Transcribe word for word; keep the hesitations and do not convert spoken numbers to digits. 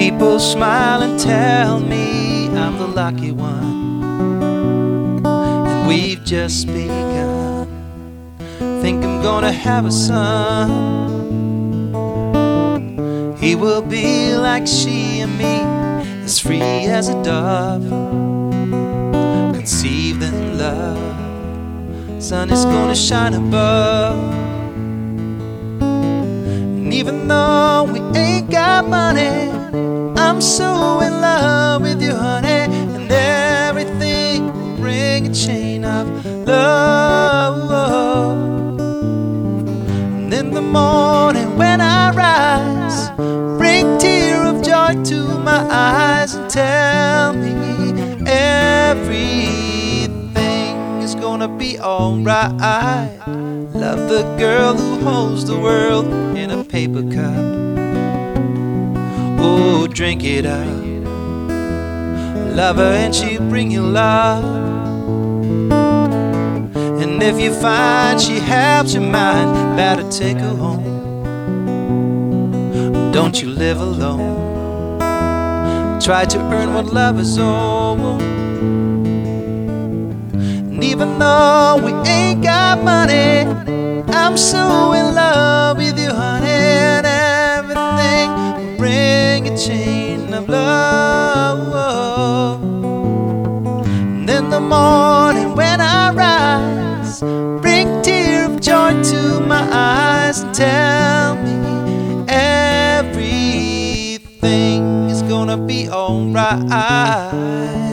People smile and tell me I'm the lucky one, and we've just begun. Think I'm gonna have a son. He will be like she and me, as free as a dove, conceived in love. Sun is gonna shine above. And even though we ain't got money, I'm so in love with you, honey. And everything will bring a chain of love. And in the morning when I rise, bring tear of joy to my eyes and tell me everything is gonna be alright. Love the girl who holds the world in a paper cup. Oh, drink it up. Love her and she'll bring you love. And if you find she helps your mind, better take her home. Don't you live alone. Try to earn what love is owed. And even though we ain't got money, I'm so in love with you, honey. And everything will bring a chain of love. And in the morning when I rise, bring tear of joy to my eyes and tell me everything is gonna be alright.